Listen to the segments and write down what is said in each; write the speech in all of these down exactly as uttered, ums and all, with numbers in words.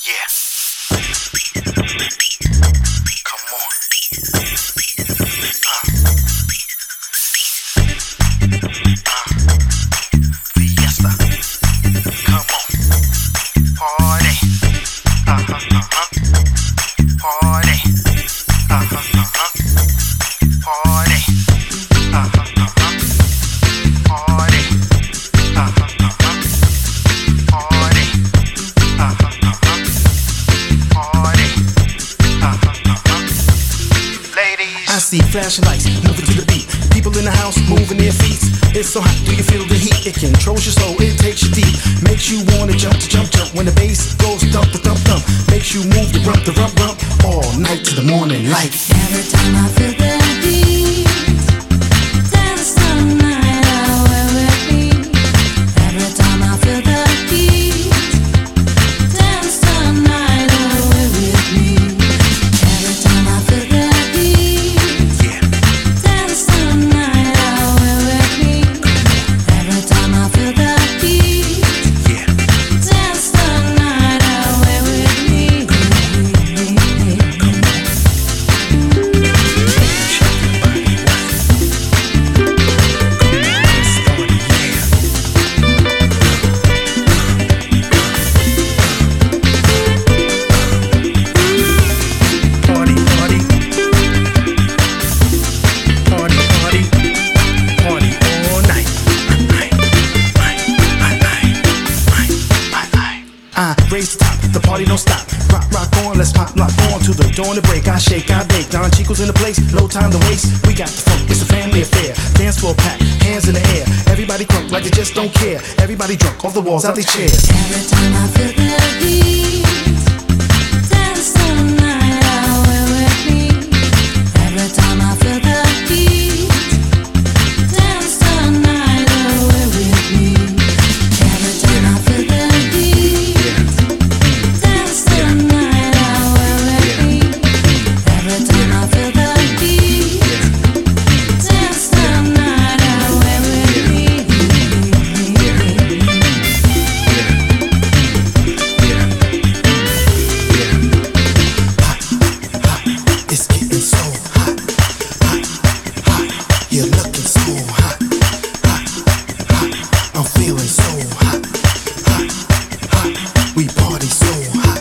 Yeah. Come on. Uh. Uh. Fiesta. Come on. Party. Uh-huh, uh-huh. Party. Uh-huh, uh-huh. Party. Uh-huh, uh-huh. Party. Uh-huh, uh-huh. Party. Uh-huh, uh-huh. Party. Uh-huh, uh-huh. Ladies. I see flashing lights moving to the beat. People in the house moving their feet. It's so hot, do you feel the heat? It controls your soul, it takes you deep. Makes you wanna jump to jump jump. When the bass goes thump to thump thump. Makes you move the rump the rump rump. All night to the morning light. Every time I feel the heat, dance the night away with me. Every time I feel the heat, dance the night away with me. Every time I feel the heat, dance the night away with me. Every time I feel the heat, dance the night away with me. Party, party. Party, party. Party all night. I raise the top, the party don't stop. Rock, rock on, let's pop, lock on to the dawn to break. I shake, I bake. Don Chico's in the place, no time to waste. We got the funk, it's a family affair. Dance floor packed, hands in the air. Everybody crunk like they just don't care. Everybody drunk, off the walls, out their chairs. Every time I feel the heat, dance the night away with me. Every time I feel the heat, dance the night away with me. Every time I feel the heat, dance the night away with me. Every time I feel the heat, dance the night away with me. It's getting so hot, hot, hot. You're looking so hot, hot, hot. I'm feeling so hot, hot, hot. We party so hot.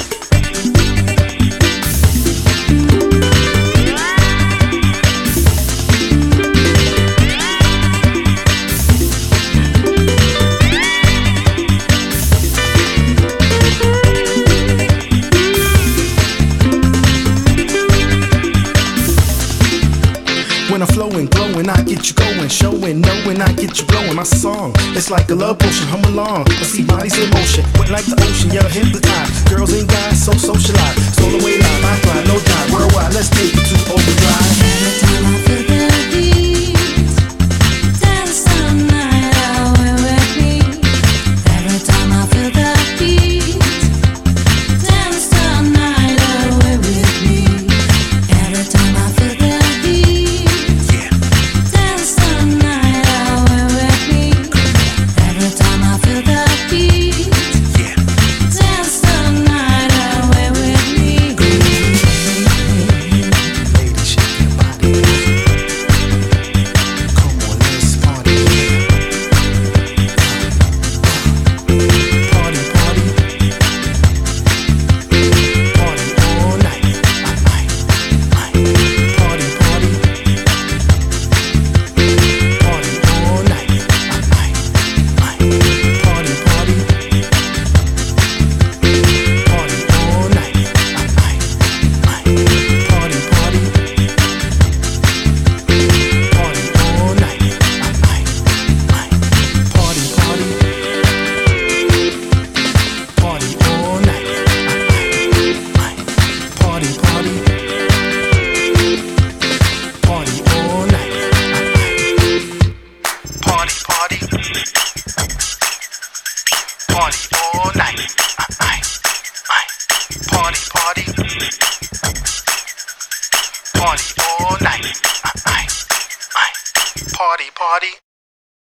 When I'm flowing, glowing, I get you going, showing, knowing, I get you blowing. My song, it's like a love potion, hum along. I see bodies in motion, wet like the ocean, yeah, hypnotized. Girls and guys, so socialized. Stolen away live, I fly, no die, worldwide. Let's take it to overdrive. Every time I feel the heat, dance the night away with me. Every time I feel the heat, dance the night away with me. Every time I feel the heat, dance the night away with me. Every time I feel the heat, dance the night away with me. Ladies, shake your body. Come on, let's party. Party, party. Party all night. Party, party. Party all night. Party, party. Party all night. Party, party. Party all night. Party, party. Party all night. Party, party. Party all night. Party, party. Party all night. Party, party. Party all night. Party, party.